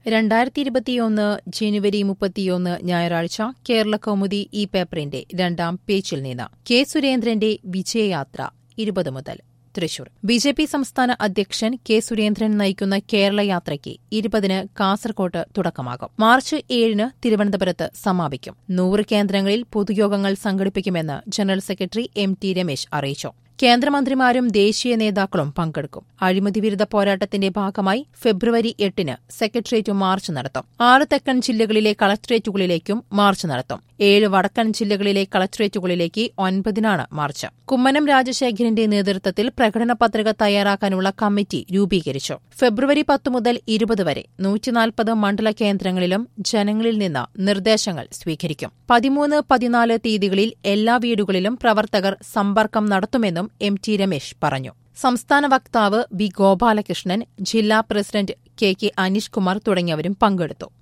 2021 ജനുവരി 31 ഞായറാഴ്ച കേരളകൗമുദി ഈ പേപ്പറിന്റെ 2ാം പേജിൽ നിന്ന് കെ സുരേന്ദ്രന്റെ വിജയയാത്ര 20 മുതൽ തൃശൂർ. ബിജെപി സംസ്ഥാന അധ്യക്ഷൻ കെ സുരേന്ദ്രൻ നയിക്കുന്ന കേരളയാത്രയ്ക്ക് 20-ന് കാസർകോട്ട് തുടക്കമാകും. മാർച്ച് 7-ന് തിരുവനന്തപുരത്ത് സമാപിക്കും. 100 കേന്ദ്രങ്ങളിൽ പൊതുയോഗങ്ങൾ സംഘടിപ്പിക്കുമെന്ന് ജനറൽ സെക്രട്ടറി എം.ടി. രമേശ് അറിയിച്ചു. കേന്ദ്രമന്ത്രിമാരും ദേശീയ നേതാക്കളും പങ്കെടുക്കും. അഴിമതിവിരുദ്ധ പോരാട്ടത്തിന്റെ ഭാഗമായി ഫെബ്രുവരി 8-ന് സെക്രട്ടേറിയറ്റ് മാർച്ച് നടത്തും. 6 തെക്കൻ ജില്ലകളിലെ കളക്ടറേറ്റുകളിലേക്കും മാർച്ച് നടത്തും. 7 വടക്കൻ ജില്ലകളിലെ കളക്ടറേറ്റുകളിലേക്ക് 9-നാണ് മാർച്ച്. കുമ്മനം രാജശേഖരന്റെ നേതൃത്വത്തിൽ പ്രകടന പത്രിക തയ്യാറാക്കാനുള്ള കമ്മിറ്റി രൂപീകരിച്ചു. ഫെബ്രുവരി 10 മുതൽ 20 വരെ 140 മണ്ഡല കേന്ദ്രങ്ങളിലും ജനങ്ങളിൽ നിന്ന് നിർദ്ദേശങ്ങൾ സ്വീകരിക്കും. 13, 14 തീയതികളിൽ എല്ലാ വീടുകളിലും പ്രവർത്തകർ സമ്പർക്കം നടത്തുമെന്നും എം.ടി. രമേശ് പറഞ്ഞു. സംസ്ഥാന വക്താവ് ബി. ഗോപാലകൃഷ്ണൻ, ജില്ലാ പ്രസിഡന്റ് കെ. അനീഷ് കുമാർ തുടങ്ങിയവരും പങ്കെടുത്തു.